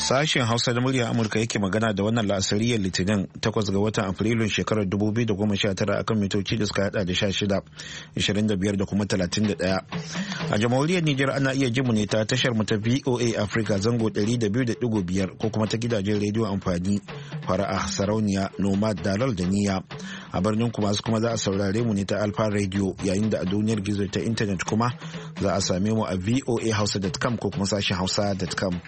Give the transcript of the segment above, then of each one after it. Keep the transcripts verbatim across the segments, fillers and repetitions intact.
Sashen Hausa da murya Amurka yake magana da wannan la'asariyar Litinin takwas ga watan Afrilun shekarar dubu biyu da goma sha tara akan mitoci da suka hada da sha shida, ishirin da biyar da kuma talatin da ɗaya. A jamhuriyar Nijar ana iya jimu ne ta tashar mu ta V O A Africa zango ɗari da biyu da ɗigo biyar ko kuma ta gidajen rediyo amfani fara'a sarauniya nomad dalal da niya. A birnin kuma su kuma za a saurare mu ne ta Alfa Radio yayin da a duniyar gizo ta intanet kuma za a same mu a v o a hausa dot com ko kuma sashen hausa dot com.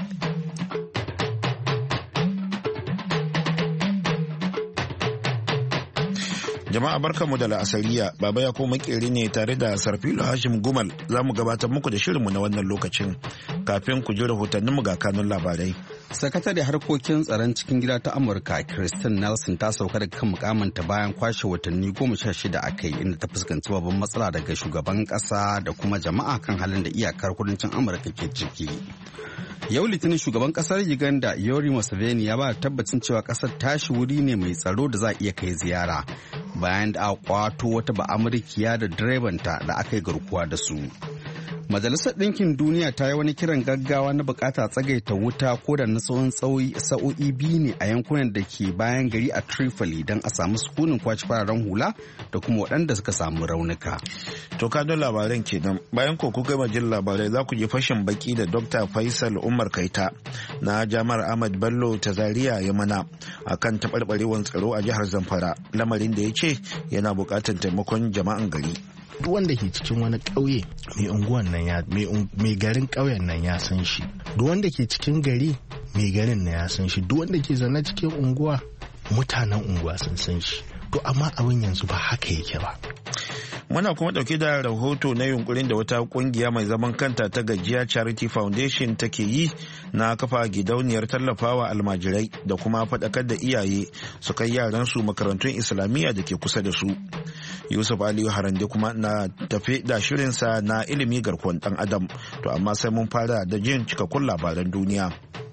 Jama'a barkanmu da la'asariya, Baba ya ko makeri ne tare da Sarfilo Hashim Gumal za mu gabatar muku da shirinmu na wannan lokacin kafin ku ji rahotanninmu ga kanun labarai. Sakatare harkokin tsaron cikin gida ta Amurka Kristen Nelson ta sauka daga kan mukamanta bayan kwashe watanni goma sha shida a kai inda ta fuskanci babban matsala daga shugaban kasa da kuma jama'a kan halin da iyakar kudancin Amurka ke ciki. Yau Litinin shugaban kasar Uganda Yoweri Museveni ya ba tabbacin cewa kasar tashi wuri ne mai tsaro da za a iya kai ziyara bayan da aka kwato wata ba'amurkiya da direbanta da aka yi garkuwa da su. Majalisar Ɗinkin Duniya ta yi wani kiran gaggawa na bukata tsagaita wuta ko da na tsawon sa'o'i biyu ne a yankunan da ke bayan gari a Tripoli don a samu sukunin kwaci fararen hula da kuma waɗanda suka samu raunuka. To kanun labaran kenan bayan ko kuka gama jin labarai za ku ji fashin baki da Dokta Faisal Umar Kaita na Jami'ar Ahmad Bello ta Zaria ya mana akan taɓarɓarewar tsaro a jihar Zamfara, lamarin da ya ce yana buƙatar taimakon jama'an gari. Duk wanda ke cikin wani ƙauye mai unguwan nan ya mai garin ƙauyen nan ya san shi, duk wanda ke cikin gari mai garin nan ya san shi, duk wanda ke zaune cikin unguwa mutanen unguwa sun san shi. To amma abin yanzu ba haka yake ba. Muna kuma dauke da rahoto na yunkurin da wata kungiya mai zaman kanta ta Gajiya Charity Foundation take yi na kafa gidauniyar tallafawa almajirai da kuma faɗakar da iyaye su kai yaransu makarantun Islamiyya da ke kusa da su. Yusuf Aliyu Harande kuma na tafe da shirinsa na ilimi garkuwar ɗan Adam. To amma sai mun fara da jin cikakkun labaran duniya.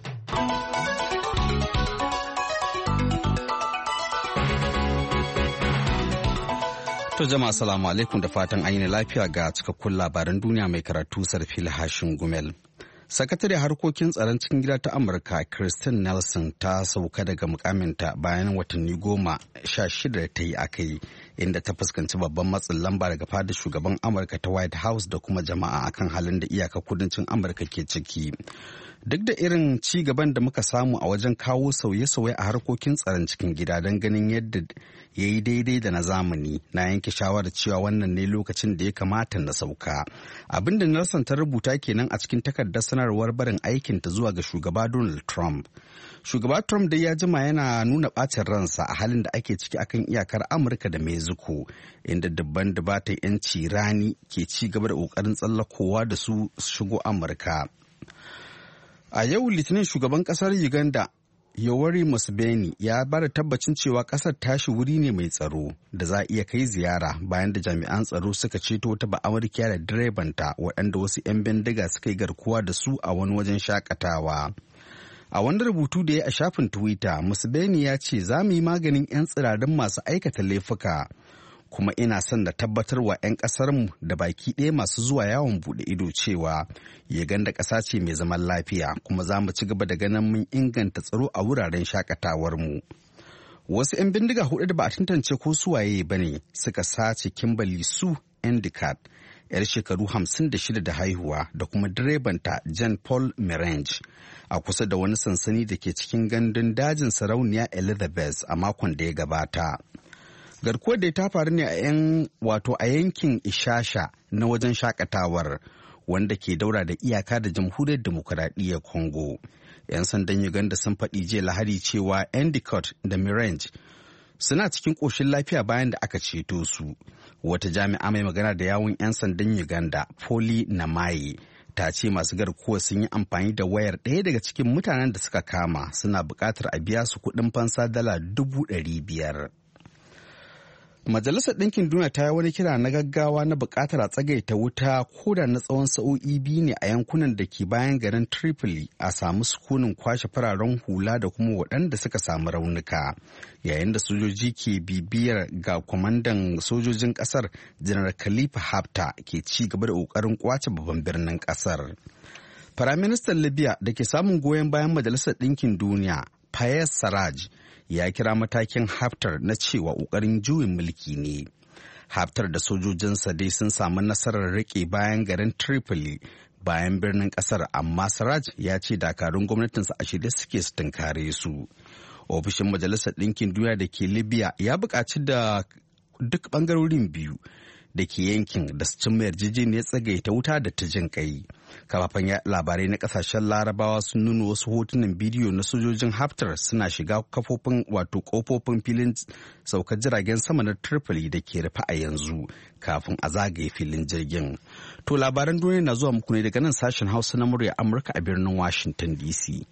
To jama'a salamu alaikum da fatan an yi lafiya ga cikakkun labaran duniya mai karatu Sarfil Hashin Gumel. Sakatare harkokin tsaron cikin gida ta Amurka Kristen Nelson ta sauka daga mukaminta bayan watanni goma sha shida da ta yi aka yi inda ta fuskanci babban matsin lamba daga fadar shugaban Amurka ta White House da kuma jama'a akan halin da iyaka kudancin Amurka ke ciki. Duk da irin ci gaban da muka samu a wajen kawo sauye-sauye a harkokin tsaron cikin gida don ganin yadda ya yi daidai da na zamani, na yanke shawarar cewa wannan ne lokacin da ya kamata na sauka. Abin da Nelson ta rubuta kenan a cikin takardar sanarwar barin aikinta zuwa ga shugaba Donald Trump. Shugaba Trump dai ya jima yana nuna ɓacin ransa a halin da ake ciki akan iyakar Amurka da Mexico, inda dubban dubatan 'yanci rani ke ci gaba da ƙoƙarin tsallakowa da su shigo Amurka. A yau Litinin shugaban kasar Uganda Yoweri Museveni ya bada tabbacin cewa kasar tashi wuri ne mai tsaro da za a iya kai ziyara bayan da jami'an tsaro suka ceto wata ba'amurkiya da direbanta waɗanda wasu 'yan bindiga suka yi garkuwa da su a wani wajen shakatawa. A wani rubutu da ya a shafin Twitter, Museveni ya ce za mu yi maganin 'yan tsirarin masu aikata laifuka. Kuma ina son da tabbatar wa 'yan ƙasarmu da baki ɗaya masu zuwa yawon buɗe ido cewa Uganda ƙasa ce mai zaman lafiya, kuma za mu ci gaba da ganin mun inganta tsaro a wuraren shakatawarmu. Wasu 'yan bindiga hudu da ba a tantance ko suwaye ba ne suka sace Kimberly Sue Endicott, 'yar shekaru hamsin da shida da haihuwa, da kuma direbanta Jean Paul Merange a kusa da wani sansani da ke cikin gandun dajin sarauniya Elizabeth a makon da ya gabata. Garkuwar da ta faru ne a yan wato a yankin Ishasha na wajen shakatawar wanda ke daura da iyaka da jamhuriyar demokuraɗiyyar Congo. 'Yan sandan Uganda sun faɗi jiya Lahadi cewa Endicott da Mirange suna cikin ƙoshin lafiya bayan da aka ceto su. Wata jami'a mai magana da yawun 'yan sandan Uganda, Polly Namaye, ta ce masu garkuwa sun yi amfani da wayar ɗaya daga cikin mutanen da suka kama, suna buƙatar a biya su kuɗin fansa dala dubu ɗari biyar. Majalisar Ɗinkin Duniya ta yi wani kira na gaggawa na buƙatar a tsagaita wuta ko da na tsawon sa'o'i biyu ne a yankunan da ke bayan garin Tripoli a samu sukunin kwashe fararen hula da kuma waɗanda suka samu raunuka, yayin da sojoji ke bibiyar ga kwamandan sojojin ƙasar Janar Khalifa Haftar ke ci gaba da ƙoƙarin ƙwace babban birnin ƙasar. Firaministan Libya da ke samun goyon bayan Majalisar Ɗinkin Duniya, Fayez Sarraj, ya kira matakin Haftar na cewa ƙoƙarin juyin mulki ne. Haftar da sojojinsa dai sun samu nasarar riƙe bayan garin Tripoli bayan birnin ƙasar, amma Sarraj ya ce dakarun gwamnatinsa a shirye suke su tunkare su. Ofishin Majalisar Ɗinkin Duniya da ke Libya ya buƙaci da duk ɓangarorin biyu da ke yankin da su cimma yarjejeniyar tsagaita wuta da ta jin kai. Kafafen labarai na kasashen larabawa sun nuna wasu hotunan bidiyo na sojojin Haftar suna shiga kafofin wato kofofin filin saukar jiragen sama na Tripoli da ke rufe a yanzu kafin a zagaye filin jirgin. To labaran duniya na zuwa muku ne daga nan sashen Hausa na murya Amurka a birnin Washington D C.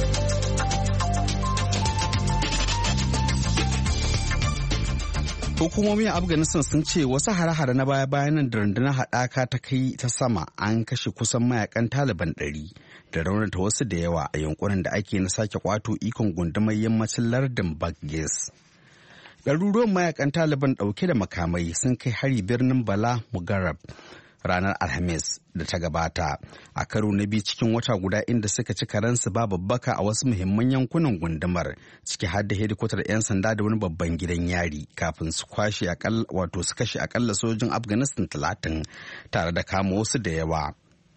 Hukumomi a Afghanistan sun ce wasu hare-hare na baya-bayan nan da rundunar haɗaka ta kai ta sama an kashe kusan mayakan Taliban ɗari da raunata wasu da yawa a yankunan da ake na sake kwato ikon gundumar yammacin lardin Baghes. Ɗaruruwan mayakan Taliban ɗauke da makamai sun kai hari birnin Bala Mugarrab ranar Alhamis da ta gabata a karo na biyu cikin wata guda, inda suka ci karansu ba babbaka a wasu muhimman yankunan gundumar ciki har da hedikwatar 'yan sanda da wani babban gidan yari kafin su kwashe wato su kashe akalla sojin Afghanistan talatin tare da kama wasu da yawa.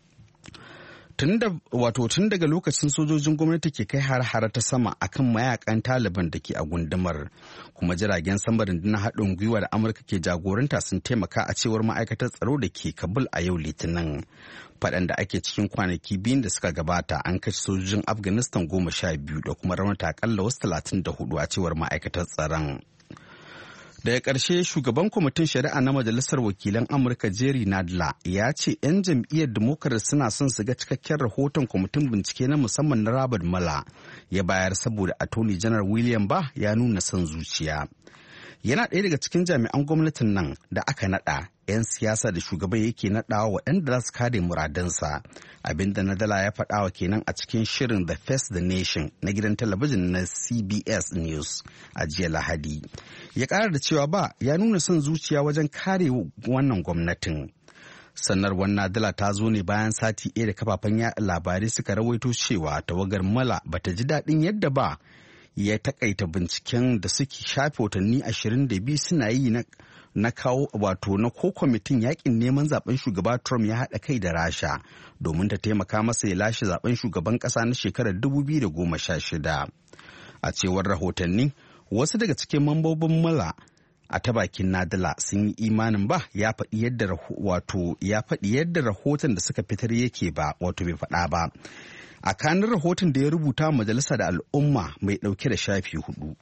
Tun da wato tun daga lokacin sojojin gwamnati ke kai har-hara ta sama akan mayakan Taliban da ke a gundumar, kuma jiragen sama rundunar haɗin gwiwa da Amurka ke jagoranta sun taimaka a cewar ma'aikatar tsaro da ke Kabul a yau Litinin. Faɗan da ake cikin kwanaki biyun da suka gabata an kashe sojojin Afghanistan goma sha biyu da kuma raunata akalla wasu talatin da hudu a cewar ma'aikatar tsaron. Daga ƙarshe shugaban kwamitin shari'a na majalisar wakilan Amurka Jerry Nadler ya ce 'yan jam'iyyar Democrat suna son su ga cikakken rahoton kwamitin bincike na musamman na Robert Mueller ya bayar saboda Attorney General William Barr ya nuna son zuciya. Yana ɗaya daga cikin jami'an gwamnatin nan da aka naɗa 'yan siyasa da shugaban yake naɗawa waɗanda za su kare muradansa, abinda Nadler ya faɗawa kenan a cikin shirin The Face the Nation na gidan talabijin na C B S News a jiya Lahadi. Ya ƙara da cewa ba ya nuna son zuciya wajen kare wannan gwamnatin. Sanarwar Nadler ta zo ne bayan sati ɗaya da kafafen yaɗa labarai suka rawaito cewa tawagar Mueller bata ji daɗin yadda ba ya takaita binciken da suke shafe watanni ashirin da biyu suna yi na na kawo wato na ko kwamitin yakin neman zaben shugaba Trump ya haɗa kai da Rasha domin ta taimaka masa ya lashe zaben shugaban ƙasa na shekarar dubu biyu da goma sha shida. A cewar rahotanni, wasu daga cikin mambobin Mueller a ta bakin Nadler sun yi imanin ba ya faɗi yadda wato ya faɗi yadda rahoton da suka fitar yake ba wato bai faɗa ba. A kanin rahoton da ya rubuta majalisa da al'umma mai ɗauke da shafi hudu.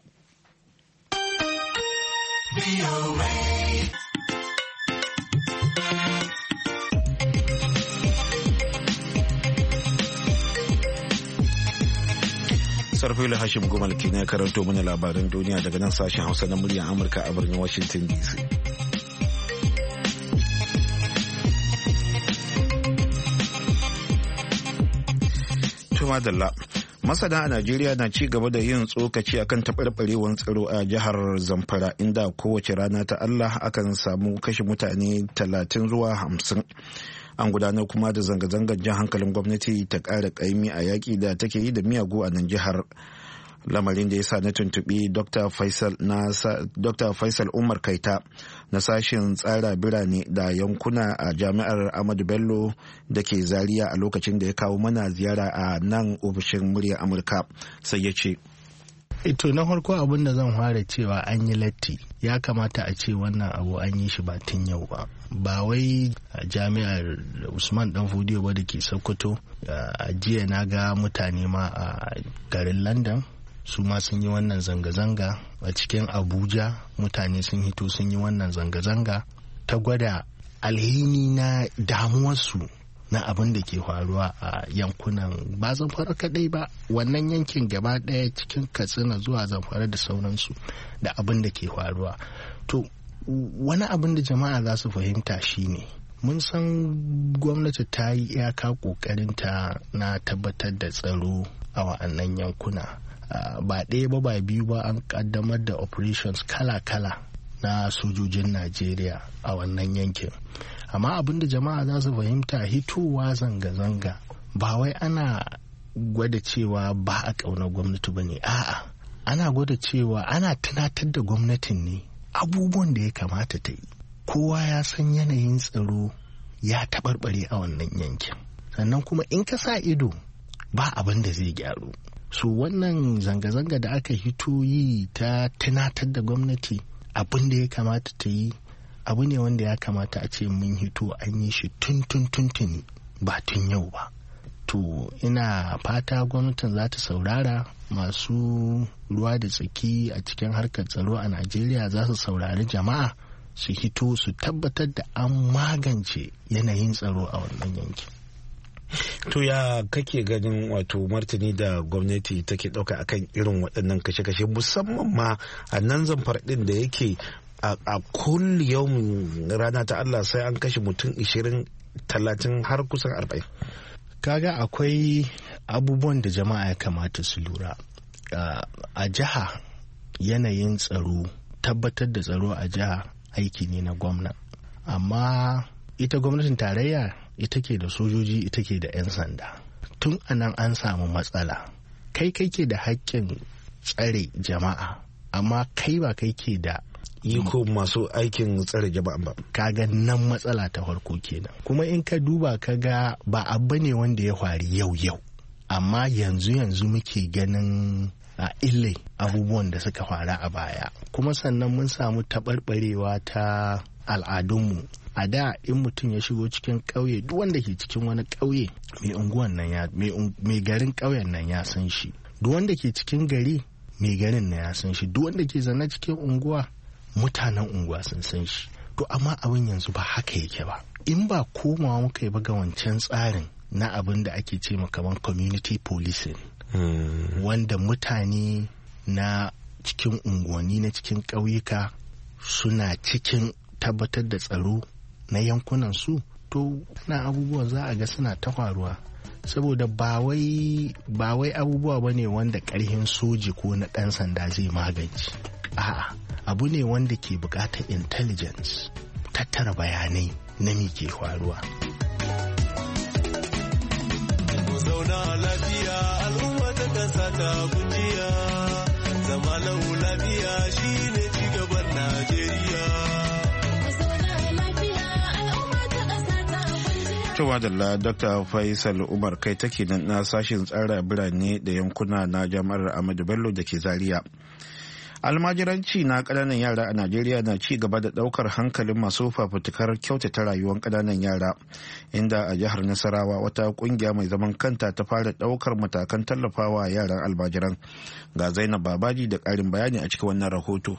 Sarfila Hashim Gumal ke ne karanto mana labaran duniya daga nan sashen Hausa na muryar Amurka a birnin Washington D C. Tumadalla. Masana a Najeriya na ci gaba da yin tsokaci akan taɓarɓarewar tsaro a jihar Zamfara, inda kowace rana ta Allah akan samu kashe mutane talatin zuwa hamsin. An gudanar kuma da zanga-zangar jan hankalin gwamnati ta ƙara ƙaimi a yaƙi da take yi da miyagu a nan jihar. Lamarin da ya sa na tuntuɓi Doctor Faisal, Doctor Faisal Umar Kaita na sashen tsara birane da yankuna a jami'ar Ahmadu Bello da ke Zaria a lokacin da ya kawo mana ziyara a nan ofishin muryar Amurka, sai ya ce. Ito na farko abin da zan fara cewa an yi latti, ya kamata a ce wannan abu an yi shi ba tun yau ba. Ba wai a jami'ar Usman Dan Fodiyo ba da ke Sokoto, a jiya na ga mutane ma a garin London su ma sun yi wannan zanga-zanga, a cikin Abuja mutane sun hito sun yi wannan zanga-zanga ta gwada alhini na damuwarsu na abin da ke faruwa a yankunan ba Zamfara kadai ba, wannan yankin gaba daya cikin Katsina zuwa Zamfara da sauransu da abin da ke faruwa. To wani abin da jama'a za su fahimta shine mun san gwamnati ta yi iyaka kokarinta na tabbatar da tsaro a wa'annan yankuna. Uh, ba ɗaya ba ba biyu ba an kaddamar da operations kala-kala na sojojin Najeriya a wannan yankin. Amma abin da jama'a za su fahimta, hitowa zanga-zanga ba wai ana gwada cewa ba a ƙaunar gwamnati ba ne, a'a ana gwada cewa ana tunatar da gwamnatin ne abubuwan da ya kamata ta yi. Kowa ya san yanayin tsaro ya taɓarɓare a wannan yankin, sannan kuma in ka sa ido ba abin da zai gyaru. So wannan zanga-zanga da aka hito yi ta tunatar da gwamnati abin da ya kamata ta yi abu ne wanda ya kamata a ce mun hito an yi shi tun tun tuntuni ba tun yau ba. To ina fata gwamnatin za ta saurara, masu ruwa da tsaki a cikin harkar tsaro a Najeriya za su saurari jama'a su hito su tabbatar da an magance yanayin tsaro a wannan yankin. To ya kake ganin wato martani da gwamnati take ɗauka akan irin waɗannan kashe-kashe, musamman ma a nan Zamfara ɗin da yake a kulli yau rana ta Allah sai an kashe mutum ishirin talatin har kusan arba'in. Kaga akwai abubuwan da jama'a ya kamata su lura. A jiha yanayin tsaro, tabbatar da tsaro a jiha aiki ne na gwamna, amma ita gwamnatin tarayya ita ke da sojoji, ita ke da 'yan sanda. Tun anan an samu matsala. Kai kai ke da haƙƙin tsare jama'a, amma kai ba kai ke da iko masu aikin tsare jama'a ba. Kaga nan matsala ta farko kenan. Kuma in ka duba kaga ba abu ne wanda ya faru yau yau, amma yanzu yanzu muke ganin a ille abubuwan da suka faru a baya. Kuma sannan mun samu taɓarɓarewa ta al'adunmu. A da in mutum ya shigo cikin ƙauye, duk wanda ke cikin wani ƙauye mai unguwan nan ya mai garin ƙauyen nan ya san shi. Duk wanda ke cikin gari mai garin nan ya san shi. Duk wanda ke zaune cikin unguwa mutanen unguwa sun san shi. To amma abin yanzu ba haka yake ba. In ba komawa muka yi ba ga wancan tsarin na abin da ake ce kamar community policing, hmm. wanda mutane na cikin unguwanni na cikin ƙauyuka suna cikin tabbatar da tsaro na yankunan su, to na abubuwa za a ga suna ta faruwa, saboda ba wai ba wai abubuwa bane wanda ƙarhin soji ko na ɗan sanda zai magance. A'a, abu ne wanda ke buƙatar intelligence, tattara bayanai na me ke faruwa. Zauna lafiya al'umma ta ƙasa ta kujiya, zama lau lafiya shine cigaban Najeriya. Cewa da Dr. Faisal Umar kai take nan na sashen tsara birane da yankuna na Jami'ar Ahmadu Bello da ke Zaria. Almajiranci na ƙananan yara a Najeriya na ci gaba da ɗaukar hankalin masu fafutukar kyautata rayuwar ƙananan yara, inda a jihar Nasarawa wata ƙungiya mai zaman kanta ta fara ɗaukar matakan tallafawa yaran almajiran. Ga Zainab Babaji da ƙarin bayani a cikin wannan rahoto.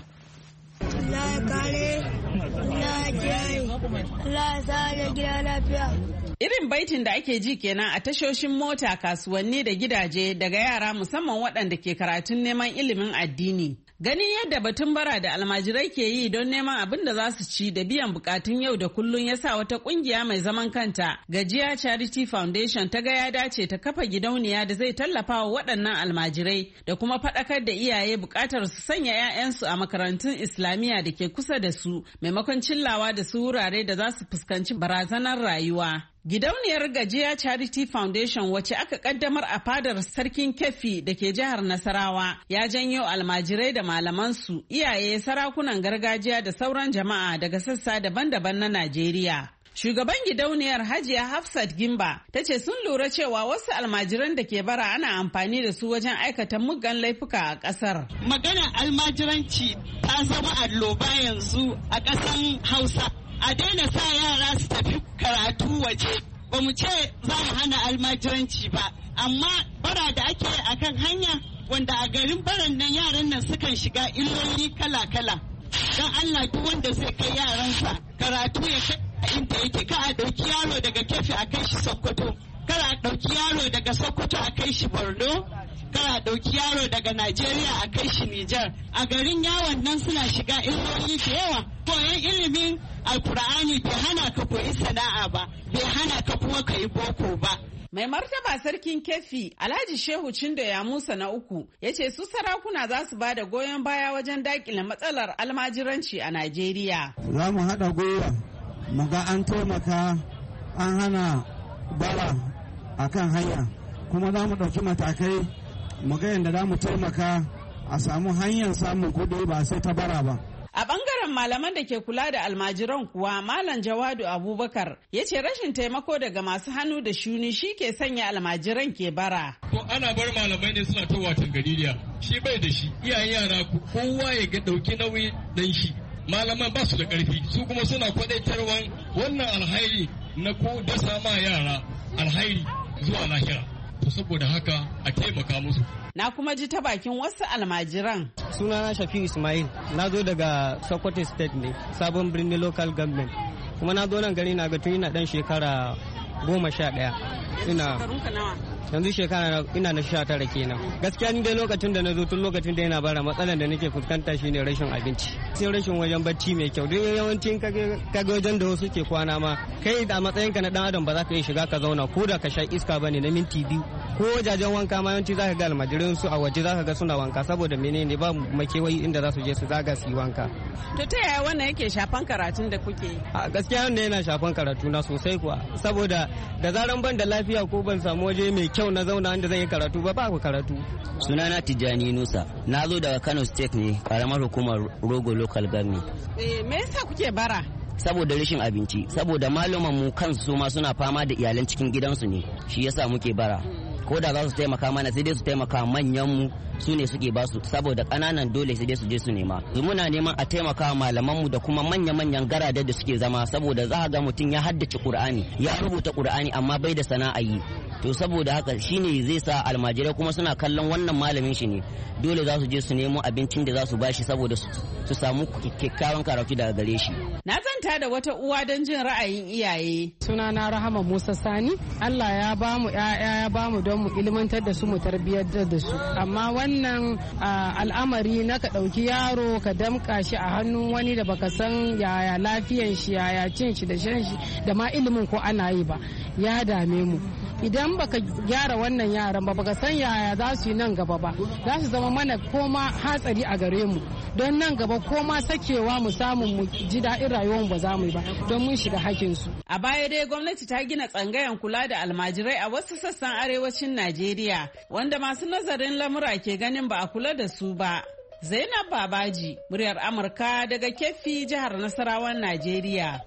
Irin baitin da ake ji kenan a tashoshin mota, kasuwanni da gidaje daga yara, musamman waɗanda ke karatun neman ilimin addini. Ganin yadda batun bara da almajirai ke yi don neman abin da za su ci da biyan bukatun yau da kullun ya sa wata kungiya mai zaman kanta, Gajiya Charity Foundation, ta ga ya dace ta kafa gidauniya da zai tallafa wa waɗannan almajirai da kuma faɗakar da iyaye buƙatar su sanya 'ya'yansu a makarantun Islamiyya da ke kusa da su, maimakon cillawa da su wurare da za su fuskanci barazanar rayuwa. Gidauniyar Gajiya Charity Foundation, wacce aka kaddamar a fadar Sarkin Keffi da ke jihar Nasarawa, ya janyo almajirai da malamansu, iyaye, sarakunan gargajiya da sauran jama'a daga sassa daban-daban na Najeriya. Shugaban gidauniyar Hajiya Hafsat Gimba ta ce sun lura cewa wasu almajiran da ke bara ana amfani da su wajen aikata muggan laifuka a ƙasar. Maganar almajiranci ta zama alloba yanzu a ƙasar Hausa. A daina sa yara su tafi karatu waje. Ba mu ce za mu hana almajiranci ba, amma bara da ake a kan hanya, wanda a garin baran nan yaran nan sukan shiga illoli kala-kala. Don Allah duk wanda zai kai yaransa karatu ya kai a inda yake, ka a ɗauki yaro daga Keffi a kai shi Sokoto, kar a ɗauki yaro daga Sokoto a kai shi Borno, kar a ɗauki yaro daga Najeriya a kai shi Nijar. A garin yawon nan suna shiga illoli da yawa. Koyon ilimin Alkur'ani bai hana ka koyi sana'a ba, bai hana ka kuma ka yi boko ba. Mai martaba Sarkin Keffi, Alhaji Shehu Cindo ya Musa na uku, ya ce su sarakuna za su ba da goyon baya wajen dakile matsalar almajiranci a Najeriya. Za mu haɗa gwiwa, mu ga an taimaka, an hana bara a kan hanya, kuma za mu ɗauki matakai mu ga yadda za mu taimaka a samu hanyar samun kuɗi ba sai ta bara ba. A ɓangaren malaman da ke kula da almajiran kuwa Malam Jawadu Abubakar ya ce rashin taimako daga masu hannu da shuni shi ke sanya almajiran ke bara. To ana bar malamai ne suna ta watan garidiya, shi bai da shi, iyayen yara kowa ya ga ɗauki nauyi dan shi. Malaman ba su da ƙarfi, su kuma suna kwaɗaitarwan wannan alhairi na ko dasa ma yara alhairi zuwa lahira. To saboda haka a taimaka musu. Na kuma ji ta bakin wasu almajiran. Sunana Shafi'u Ismail, na zo daga Sokoto State ne, sabon birnin local government. Kuma na zo nan gari na ga tun ina dan shekara goma sha ɗaya. Ina yanzu shekara ina na sha tara kenan. Gaskiya ni dai lokacin da na zo tun lokacin da yana bara matsalar da nake fuskanta shine rashin abinci. Sai rashin wajen bacci mai kyau. Duk yawancin kage wajen da wasu ke kwana ma kai da matsayinka na dan adam ba za ka iya shiga ka zauna ko da ka sha iska bane na minti biyu. Ko wajajen wanka ma yawanci za ka ga almajirin su a waje za ka ga suna wanka saboda menene ba makewayi inda za su je su zaga su yi wanka. To ta yaya wannan yake shafan karatun da kuke yi? A gaskiya wanda yana shafan karatu na sosai kuwa saboda da zaran ban da lafiya ko ban samu waje mai kyau na zauna inda zan yi karatu ba ba ku karatu. Sunana Tijjani Nusa, na zo daga Kano State ne, karamar hukumar Rogo Local Government. Eh me yasa kuke bara? Saboda rashin abinci, saboda malaman mu kansu ma suna fama da iyalan cikin gidansu ne, shi yasa muke bara. Ko da za su taimaka mana sai dai su taimaka manyan mu su ne suke basu saboda kananan dole sai dai su je su nema. Muna neman a taimaka malaman mu da kuma manya-manyan garadar da suke zama saboda za ga mutum ya haddace Qur'ani, ya rubuta Qur'ani amma bai da sana'a yi. To saboda haka shine zai sa almajirai kuma suna kallon wannan malamin shi ne dole za su je su nemo abincin da za su bashi saboda su samu kyakkyawan karatu daga gare shi. Na zanta da wata uwa don jin ra'ayin iyaye. Sunana Rahama Musa Sani. Allah ya ba mu ƴaƴa ya ba mu don mu ilmantar da su mu tarbiyyar da su. Amma wannan al'amari na ka ɗauki yaro ka damƙa shi a hannun wani da baka san yaya lafiyan shi yaya cin shi da shan shi da ma ilimin ko ana yi ba ya dame mu. Idan baka gyara wannan yaran ba baka san yaya za su yi nan gaba ba za su zama mana koma hatsari a gare mu don nan gaba koma sakewa mu samu mu ji daɗin rayuwar ba za mu yi ba don mun shiga hakkin su. A baya dai gwamnati ta gina tsangayan kula da almajirai a wasu sassan arewacin Najeriya wanda masu nazarin lamura ke ganin ba a kula da su ba. Zainab Babaji, muryar Amurka daga Keffi, jihar Nasarawan Najeriya.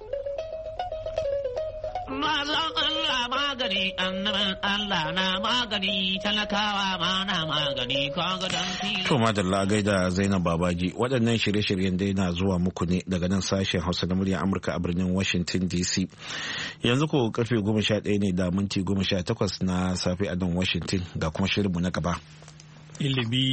Mazan Allah magani, annabin Allah na magani, talakawa ma na magani, kaga dan fili. To madalla gaida Zainab Babaji, waɗannan shirye-shiryen dai na zuwa muku ne daga nan sashen Hausa na muryar Amurka a birnin Washington D C. Yanzu ko karfe goma sha ɗaya ne da minti goma sha takwas na safe a nan Washington, ga kuma shirinmu na gaba. Ilimi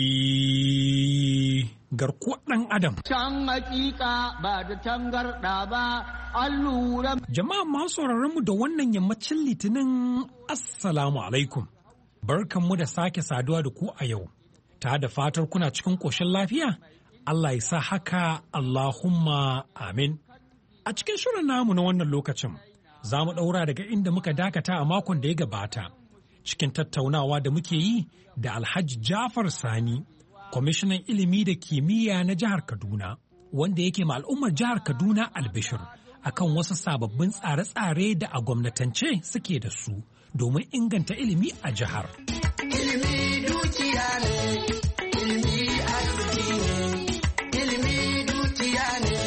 garkuwar ɗan Adam. Can hakika ba da tangarɗa ba, an lura. Jama'a masu mu da wannan yammacin Litinin, Assalamu alaikum. Barkanmu da sake saduwa da ku a yau. Ta da fatar kuna cikin ƙoshin lafiya? Allah ya sa haka, Allahumma amin. A cikin shirin namu na wannan lokacin, za mu ɗaura daga inda muka dakata a makon da ya gabata. Cikin tattaunawa da muke yi da Alhaji Jafar Sani, kwamishinan ilimi da kimiyya na jihar Kaduna, wanda yake ma al'ummar jihar Kaduna albishir akan wasu sababbin tsare-tsare da a gwamnatance suke da su domin inganta ilimi a jihar. Ilimi dukiya ne, ilimi arziki ne, ilimi dukiya ne.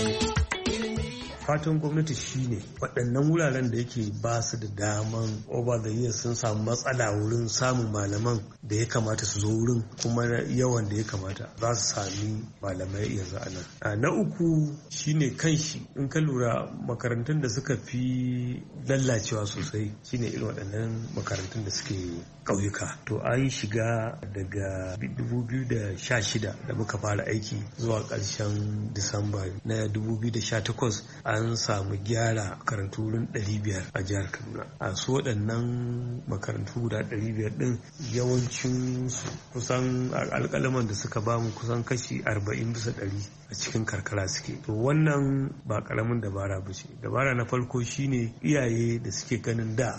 Fatan gwamnati shine waɗannan wuraren da yake ba su da daman over the years sun samu matsala wurin samun malaman da ya kamata su zo wurin kuma yawan da ya kamata za su sami malamai yanzu a nan. Na uku shine kanshi in ka lura makarantun da suka fi lallacewa sosai shine irin waɗannan makarantun da suke ƙauyuka. To an shiga daga dubu biyu da sha shida da muka fara aiki zuwa ƙarshen Disamba na dubu biyu da sha takwas an samu gyara makarantu wurin ɗari biyar a jihar Kaduna. A su waɗannan makarantu guda ɗari biyar ɗin yawancin su kusan alƙalaman da suka bamu kusan kashi arba'in bisa ɗari a cikin karkara suke. To wannan ba ƙaramin dabara ba ce. Dabara na farko shine iyaye da suke ganin da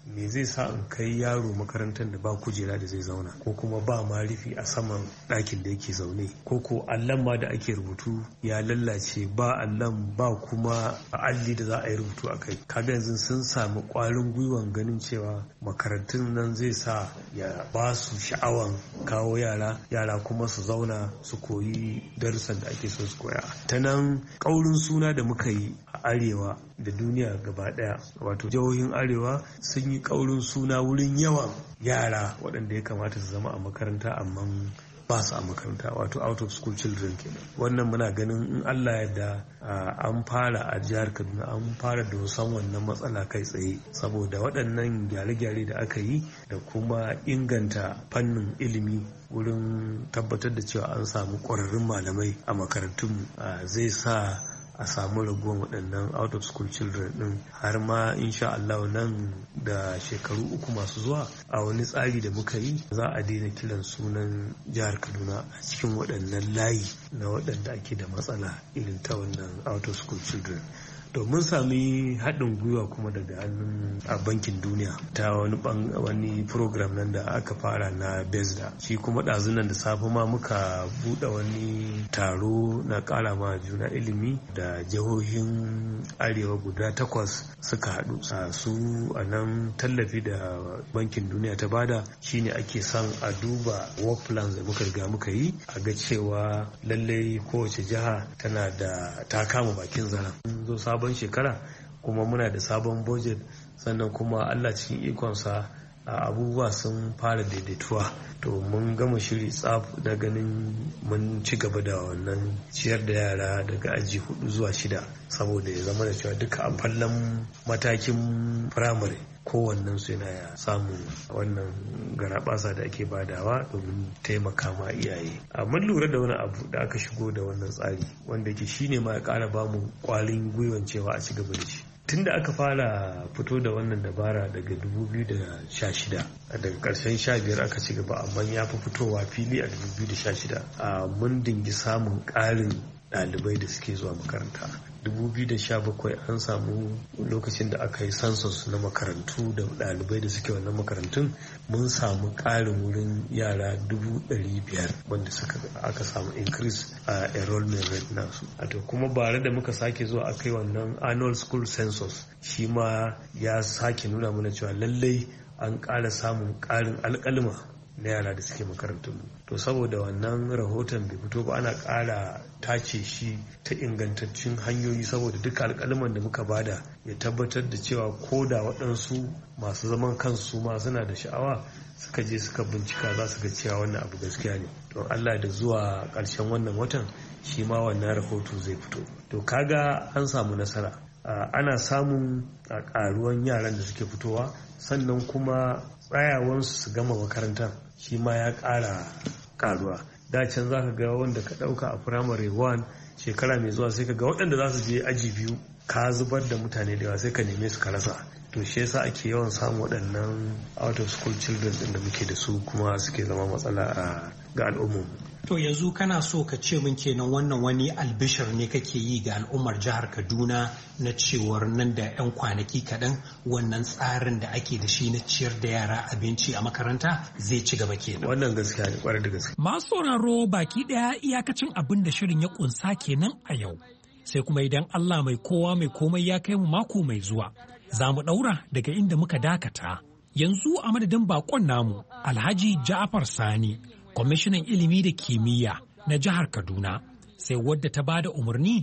me zai sa in kai yaro makarantar da ba kujera da zai zauna ko kuma ba ma rufi a saman ɗakin da yake zaune ko ko allon ma da ake rubutu ya lallace ba allon ba kuma alli da za a yi rubutu a kai. Kaga yanzu sun samu ƙwarin gwiwan ganin cewa makarantun nan zai sa ya ba su sha'awan kawo yara yara kuma su zauna su koyi darussan da ake so su koya. Ta nan ƙaurin suna da muka yi a arewa da duniya gaba daya wato jihohin arewa sun yi ƙaurin suna wurin yawan yara waɗanda ya kamata su zama a makaranta amma ba su a makaranta wato out of school children kenan. Wannan muna ganin in Allah yadda an fara a jihar Kaduna an fara dosan wannan matsala kai tsaye saboda waɗannan gyare-gyare da aka yi da kuma inganta fannin ilimi wurin tabbatar da cewa an samu ƙwararrun malamai a makarantun zai sa a samu raguwar waɗannan out of school children ɗin har ma insha Allah nan da shekaru uku masu zuwa a wani tsari da muka yi za a daina kiran sunan jihar Kaduna a cikin waɗannan layi na waɗanda ake da matsala irin ta wannan out of school children. To mun sami haɗin gwiwa kuma daga hannun a bankin duniya ta wani wani program nan da aka fara na besda shi kuma ɗazunan da safe ma muka buɗe wani taro na ƙara ma juna ilimi da jihohin arewa guda takwas suka haɗu a su a nan tallafi da bankin duniya ta bada shine ake son a duba work plans da muka riga muka yi a ga cewa lallai kowace jiha tana da ta kama bakin zaren zo sabon shekara kuma muna da sabon budget sannan kuma Allah cikin ikonsa abubuwa sun fara daidaituwa to mun gama shiri tsaf da ganin mun ci gaba da wannan ciyar da yara daga aji hudu zuwa shida saboda ya zama da cewa duka a fallon matakin firamare kowannen su yana samun wannan garabasa da ake badawa domin taimaka ma iyaye. Mun lura da wani abu da aka shigo da wannan tsari wanda ke shine ma ya kara bamu kwarin gwiwan cewa a ci gaba da shi. Tun da aka fara fito da wannan dabara daga dubu biyu da sha shida daga karshen sha biyar aka ci gaba amma ya fi fitowa fili a dubu biyu da sha shida mun dingi samun ƙarin ɗalibai da suke zuwa makaranta. dubu biyu da sha bakwai an samu lokacin da aka yi census na makarantu da ɗalibai da suke wannan makarantun mun samu ƙarin wurin yara dubu ɗari biyar wanda suka aka samu increase a enrollment rate nasu. Wato kuma bare da muka sake zuwa aka yi wannan annual school census shi ma ya sake nuna mana cewa lallai an ƙara samun ƙarin alƙalma na yara da suke makarantun. To saboda wannan rahoton bai fito ba ana ƙara tace shi ta ingantaccen hanyoyi saboda duka alƙalman da muka bada ya tabbatar da cewa ko da waɗansu masu zaman kansu ma suna da sha'awa suka je suka bincika za su ga cewa wannan abu gaskiya ne. To Allah da zuwa ƙarshen wannan watan shi ma wannan rahoto zai fito. To kaga an samu nasara. Ana samun ƙaruwan yaran da suke fitowa sannan kuma tsayawansu su gama makarantar shi ma ya ƙara ƙaruwa. Da can za ka ga wanda ka ɗauka a firamare one shekara mai zuwa sai ka ga waɗanda za su je aji biyu ka zubar da mutane da yawa sai ka neme su ka rasa. To shi yasa ake yawan samun waɗannan out of school children ɗin da muke da su kuma suke zama matsala a ga al'ummu. To yanzu kana so ka ce min kenan wannan wani albishir ne kake yi ga al'ummar jihar Kaduna na cewar nan da 'yan kwanaki kaɗan wannan tsarin da ake da shi na ciyar da yara abinci a makaranta zai ci gaba kenan. Wannan gaskiya ne kwarai da gaske. Masu sauraro baki ɗaya iyakacin abin da shirin ya kunsa kenan a yau. Sai kuma idan Allah mai kowa mai komai ya kai mu mako mai zuwa. Za mu ɗaura daga inda muka dakata. Yanzu a madadin bakon namu Alhaji Ja'far Sani. Kwamishinan ilimi da kimiyya na jihar Kaduna sai wadda ta bada umarni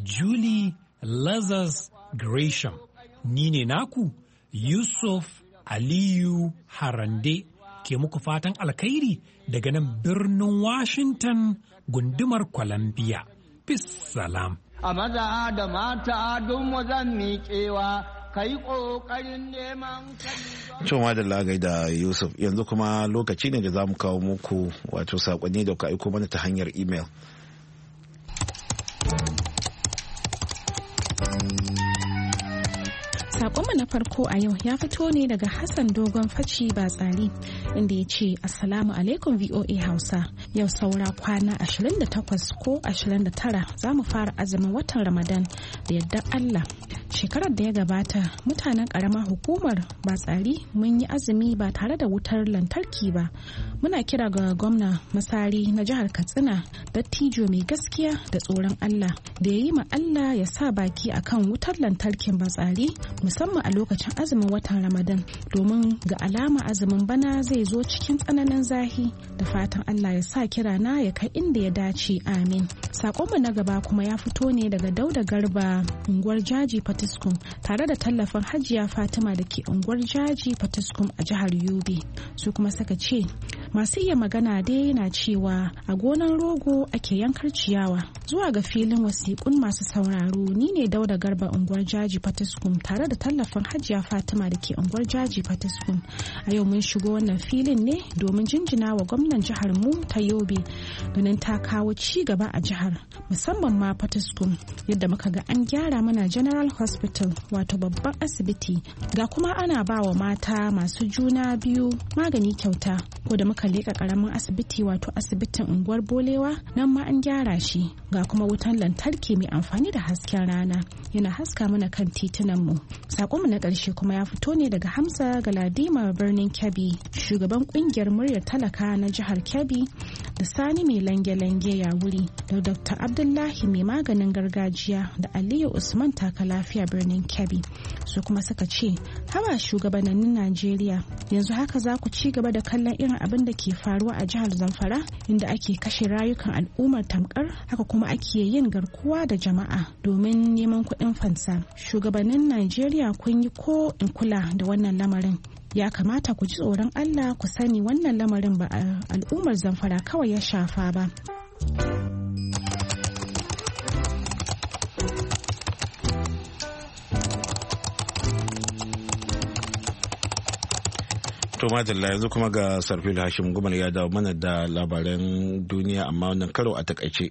Julie Lazarus Gresham. Ni ne naku Yusuf Aliyu Harande ke muku fatan alkhairi daga nan birnin Washington gundumar Columbia. Peace salam. A maza da mata don wazan miƙewa. Cewa da lagai da Yusuf yanzu kuma lokaci ne da za mu kawo muku wato sakonni da ka aiko mana ta hanyar email. Sakonmu na farko a yau ya fito ne daga Hassan Dogon Faci Batsari inda ya ce Assalamu alaikum V O A Hausa. Yau saura kwana ashirin da takwas ko ashirin da tara za mu fara azumin watan Ramadan da yardar Allah. Shekarar da ya gabata mutanen karamar hukumar Batsari mun yi azumi ba tare da wutar lantarki ba. Muna kira ga gwamna Masari na jihar Katsina, dattijo mai gaskiya da tsoron Allah, da ya yi ma Allah ya sa baki akan wutar lantarkin Batsari musamman a lokacin azumin watan Ramadan, domin ga alama azumin bana zai zo cikin tsananin zahi. Da fatan Allah ya sa kirana ya kai inda ya dace, amin. Sakonmu na gaba kuma ya fito ne daga Dauda Garba, unguwar Jaji Fatiskum, tare da tallafin Hajiya Fatima da ke unguwar Jaji Fatiskum a jihar Yobe. Su kuma saka ce, masu iya magana dai na cewa a gonar rogo ake yankar ciyawa. Zuwa ga filin wasiƙun masu sauraro, ni ne Dauda Garba, unguwar Jaji Fatiskum, tare da tallafin Hajiya Fatima da ke unguwar Jaji Fatiskum. A yau mun shigo wannan filin ne domin jinjina wa gwamnan jihar mu ta Yobe, ganin ta kawo ci gaba a jihar, musamman ma Fatiskum, yadda muka ga an gyara mana General Hospital, wato babban asibiti, ga kuma ana ba wa mata masu juna biyu magani kyauta. Ko da muka leƙa ƙaramin asibiti, wato asibitin unguwar Bolewa, nan ma an gyara shi, ga kuma wutan lantarki mai amfani da hasken rana yana haska mana kan titunan mu. Sakonmu na ƙarshe kuma ya fito ne daga Hamza Galadima birnin Kebbi, shugaban ƙungiyar muryar talaka na jihar Kebbi, da Sani mai lange-lange ya wuri, da Dr. Abdullahi mai maganin gargajiya, da Aliyu Usman taka lafiya birnin Kebbi. Su kuma suka ce, hawa shugabannin Najeriya, yanzu haka za ku ci gaba da kallon irin abin da ke faruwa a jihar Zamfara, inda ake kashe rayukan al'ummar tamkar, haka kuma ake yin garkuwa da jama'a domin neman kuɗin fansa. Shugabannin Najeriya kun yi ko in kula da wannan lamarin. Ya kamata ku ji tsoron Allah, ku sani wannan lamarin ba al'ummar Zamfara kawai ya shafa ba. To madalla, yanzu kuma ga Sarfil Hashim Gumal ya dawo mana da labaran duniya, amma wannan karo a takaice.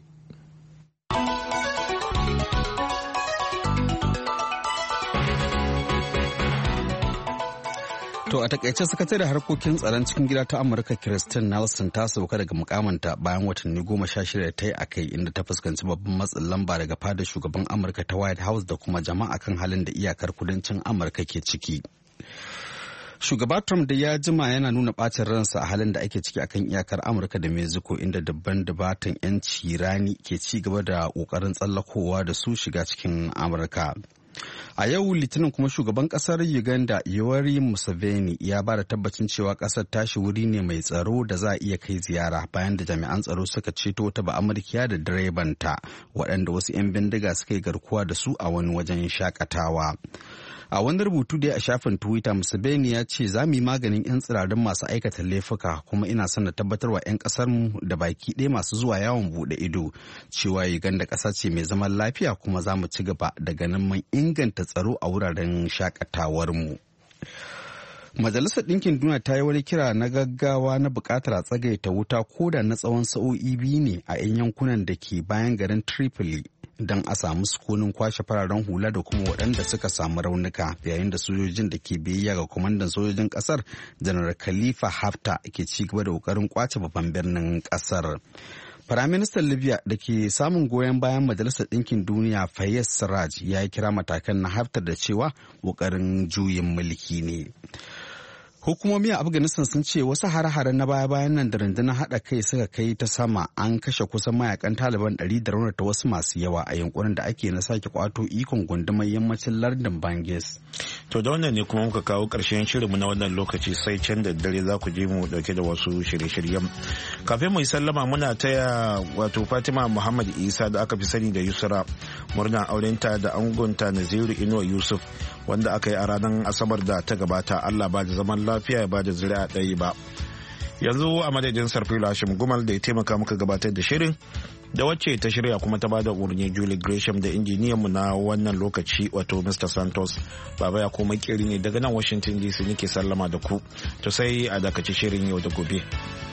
To a takaice, sakatare harkokin tsaron cikin gida ta Amurka Kirsten Nelson ta sauka daga mukamanta bayan watanni goma sha shida ta yi a kai, inda ta fuskanci babban matsin lamba daga fadar shugaban Amurka ta White House da kuma jama'a kan halin da iyakar kudancin Amurka ke ciki. Shugaba Trump da ya jima yana nuna ɓacin ransa a halin da ake ciki akan iyakar Amurka da Mexico, inda dabban dubatan 'yanci rani ke ci gaba da ƙoƙarin tsallakowa da su shiga cikin Amurka. A yau Litinin kuma shugaban kasar Uganda Yoweri Museveni ya ba da tabbacin cewa kasar tashi wuri ne mai tsaro da za a iya kai ziyara, bayan da jami'an tsaro suka ceto wata ba'amurkiya da direbanta waɗanda wasu 'yan bindiga suka yi garkuwa da su a wani wajen shakatawa. A wani rubutu da a shafin Twitter, Museveni ya ce, za mu yi maganin 'yan tsirarin masu aikata laifuka, kuma ina son na tabbatar wa 'yan ƙasarmu da baki ɗaya masu zuwa yawon buɗe ido cewa Uganda ƙasa ce mai zaman lafiya, kuma za mu ci gaba da ganin mun inganta tsaro a wuraren shakatawarmu. Majalisar Ɗinkin Duniya ta yi wani kira na gaggawa na buƙatar a tsagaita wuta ko da na tsawon sa'o'i biyu ne a 'yan yankunan da ke bayan garin Tripoli, don a samu sukunin kwashe fararen hula da kuma waɗanda suka samu raunuka, yayin da sojojin da ke biyayya ga kwamandan sojojin ƙasar janar Khalifa Haftar ke ci gaba da ƙoƙarin kwace babban birnin ƙasar. Firaministan Libya da ke samun goyon bayan Majalisar Ɗinkin Duniya Fayez Sarraj ya yi kira matakan na Haftar da cewa ƙoƙarin juyin mulki ne. Hukumomi a Afghanistan sun ce wasu hare-hare na baya-bayan nan da rundunar haɗa kai suka kai ta sama an kashe kusan mayakan Taliban ɗari da raunata wasu masu yawa a yankunan da ake na sake kwato ikon gundumar yammacin lardin Bangis. To da wannan ne kuma muka kawo ƙarshen shirinmu na wannan lokaci, sai can da dare za ku je mu dauke da wasu shirye-shiryen. Kafin mu yi sallama, muna taya wato Fatima Muhammad Isa da aka fi sani da Yusra murna aurenta da angonta Naziru Inuwa Yusuf, wanda aka yi a ranar Asabar da ta gabata. Allah ba da zaman lafiya ya ba da zuri'a ɗaya ba. Yanzu a madadin Sarfila Hashim Gumal da ya taimaka muka gabatar da shirin, da wacce ta shirya kuma ta bada umarni Julie Gresham, da injiniyan mu na wannan lokaci wato Mister Santos, baba ya kuma kiri ne daga nan Washington D C nake sallama da ku. To sai a dakaci shirin yau da gobe.